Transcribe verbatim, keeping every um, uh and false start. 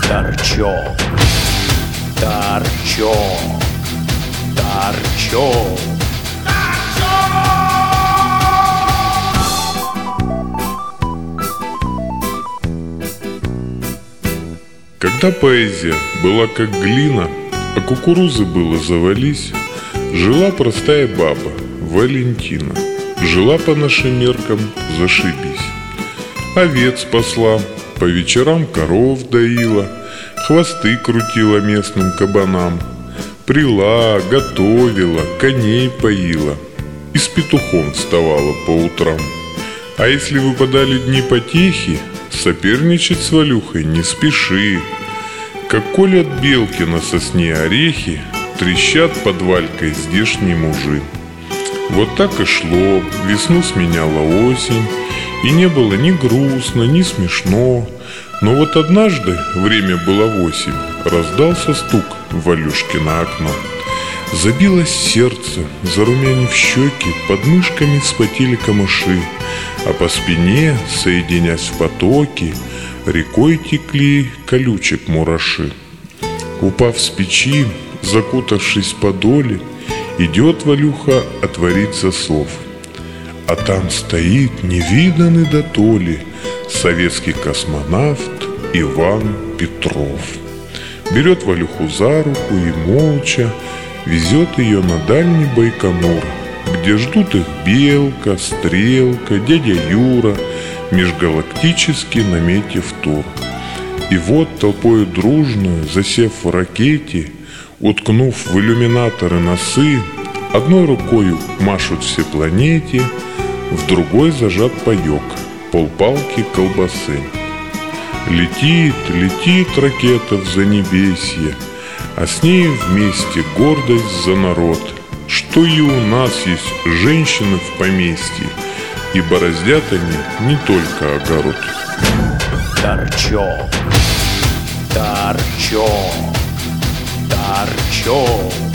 Торчок, торчок, торчок. Когда поэзия была как глина, а кукурузы было завались, жила простая баба Валентина. Жила по нашим меркам зашибись. Овец пасла, по вечерам коров доила, хвосты крутила местным кабанам, прила, готовила, коней поила и с петухом вставала по утрам. А если выпадали дни потехи, соперничать с Валюхой не спеши. Как колят белки на сосне орехи, трещат под валькой здешние мужи. Вот так и шло, весну сменяла осень, и не было ни грустно, ни смешно. Но вот однажды, время было восемь, раздался стук в Валюшкино окно. Забилось сердце, зарумянив щеки, под мышками вспотели камыши, а по спине, соединясь в потоки, рекой текли колючек мураши. Упав с печи, закутавшись в подоле, идет Валюха отворить засов. А там стоит невиданный дотоле советский космонавт Иван Петров. Берет Валюху за руку и молча везет ее на дальний Байконур, где ждут их Белка, Стрелка, дядя Юра, межгалактический наметив тур. И вот толпою дружную, засев в ракете, уткнув в иллюминаторы носы, одной рукою машут все планете, в другой зажат паёк, полпалки колбасы. Летит, летит ракета в занебесье, а с ней вместе гордость за народ, что и у нас есть женщины в поместье, и бороздят они не только огород. Торчок, торчок, торчок.